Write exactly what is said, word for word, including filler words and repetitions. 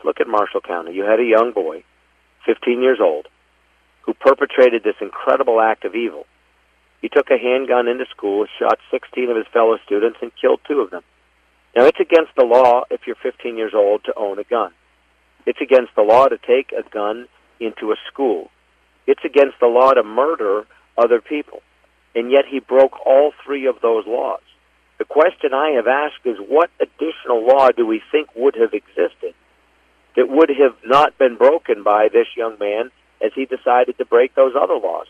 Look at Marshall County. You had a young boy, fifteen years old, who perpetrated this incredible act of evil. He took a handgun into school, shot sixteen of his fellow students, and killed two of them. Now, it's against the law, if you're fifteen years old, to own a gun. It's against the law to take a gun into a school. It's against the law to murder other people. And yet he broke all three of those laws. The question I have asked is, what additional law do we think would have existed that would have not been broken by this young man as he decided to break those other laws?